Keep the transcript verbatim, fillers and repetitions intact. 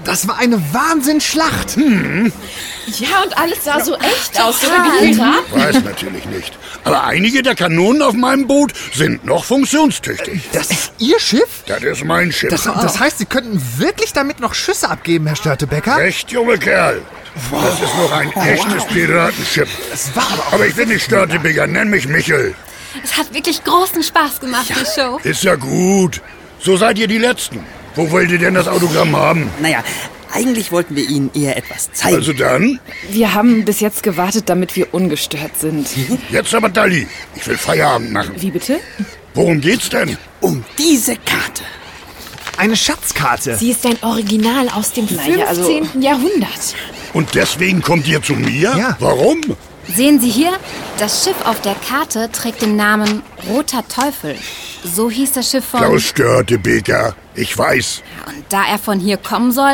Das war eine Wahnsinnsschlacht. Hm. Ja, und alles sah so echt aus, so wie Weiß natürlich nicht. Aber einige der Kanonen auf meinem Boot sind noch funktionstüchtig. Das ist Ihr Schiff? Das ist mein Schiff. Das, das heißt, Sie könnten wirklich damit noch Schüsse abgeben, Herr Störtebeker? Recht, junge Kerl. Das ist noch ein echtes Piratenschiff. Das war aber auch Aber ich bin nicht Störtebeker, nenn mich Michel. Es hat wirklich großen Spaß gemacht, die Show. Ist ja gut. So seid ihr die Letzten. Wo wollt ihr denn das Autogramm haben? Naja, eigentlich wollten wir Ihnen eher etwas zeigen. Also dann? Wir haben bis jetzt gewartet, damit wir ungestört sind. Jetzt aber, Dalli. Ich will Feierabend machen. Wie bitte? Worum geht's denn? Um diese Karte. eine Schatzkarte. Sie ist ein Original aus dem Naja, also- fünfzehnten Jahrhundert. Und deswegen kommt ihr zu mir? Ja. Warum? Sehen Sie hier, das Schiff auf der Karte trägt den Namen Roter Teufel. So hieß das Schiff von... Klaus Störtebeker. Ich weiß. Und da er von hier kommen soll,